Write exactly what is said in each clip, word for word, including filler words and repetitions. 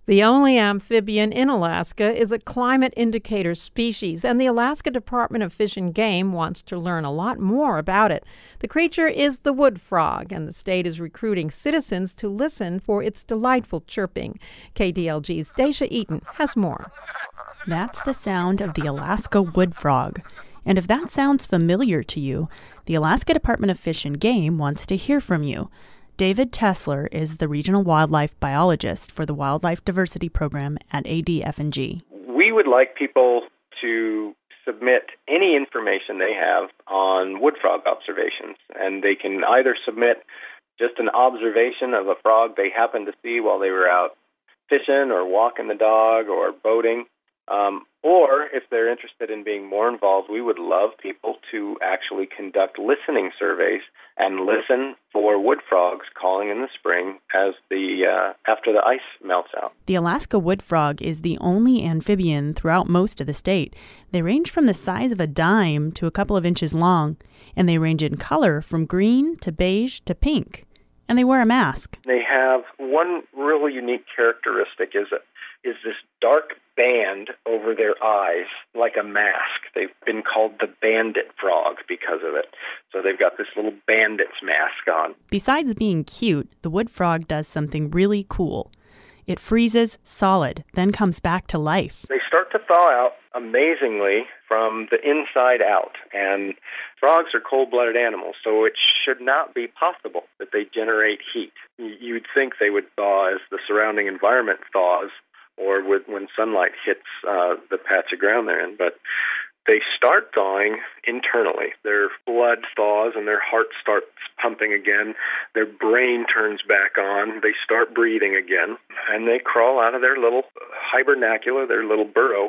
The only amphibian in Alaska is a climate indicator species, and the Alaska Department of Fish and Game wants to learn a lot more about it. The creature is the wood frog, and the state is recruiting citizens to listen for its delightful chirping. K D L G's Dacia Eaton has more. That's the sound of the Alaska wood frog. And if that sounds familiar to you, the Alaska Department of Fish and Game wants to hear from you. David Tesler is the regional wildlife biologist for the Wildlife Diversity Program at A D F and G. We would like people to submit any information they have on wood frog observations, and they can either submit just an observation of a frog they happened to see while they were out fishing or walking the dog or boating, um, or if they're interested in being more involved, we would love people to actually conduct listening surveys and listen for wood frogs calling in the spring as the uh, after the ice melts out. The Alaska wood frog is the only amphibian throughout most of the state. They range from the size of a dime to a couple of inches long, and they range in color from green to beige to pink. And they wear a mask. They have one really unique characteristic is that is this dark band over their eyes, like a mask. They've been called the bandit frog because of it. So they've got this little bandit's mask on. Besides being cute, the wood frog does something really cool. It freezes solid, then comes back to life. They start to thaw out amazingly from the inside out. And frogs are cold-blooded animals, so it should not be possible that they generate heat. You'd think they would thaw as the surrounding environment thaws, or with, when sunlight hits uh, the patch of ground they're in. But they start thawing internally. Their blood thaws and their heart starts pumping again. Their brain turns back on. They start breathing again. And they crawl out of their little hibernacula, their little burrow,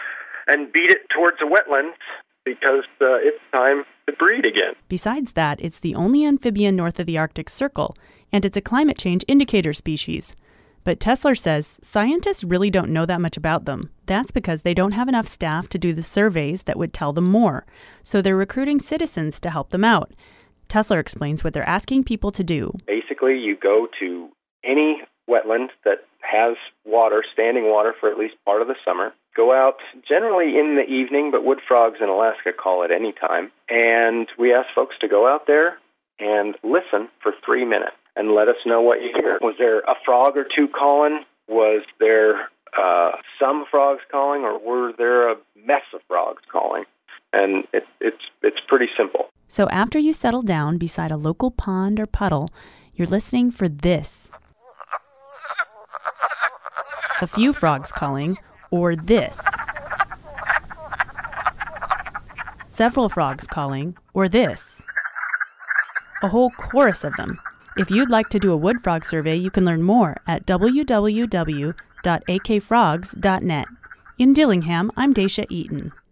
and beat it towards the wetlands because uh, it's time to breed again. Besides that, it's the only amphibian north of the Arctic Circle, and it's a climate change indicator species. But Tesler says scientists really don't know that much about them. That's because they don't have enough staff to do the surveys that would tell them more. So they're recruiting citizens to help them out. Tesler explains what they're asking people to do. Basically, you go to any wetland that has water, standing water for at least part of the summer. Go out generally in the evening, but wood frogs in Alaska call it any time. And we ask folks to go out there and listen for three minutes. And let us know what you hear. Was there a frog or two calling? Was there uh, some frogs calling, or were there a mess of frogs calling? And it, it's it's pretty simple. So after you settle down beside a local pond or puddle, you're listening for this. A few frogs calling, or this. Several frogs calling, or this. A whole chorus of them. If you'd like to do a wood frog survey, you can learn more at w w w dot a k frogs dot net. In Dillingham, I'm Dacia Eaton.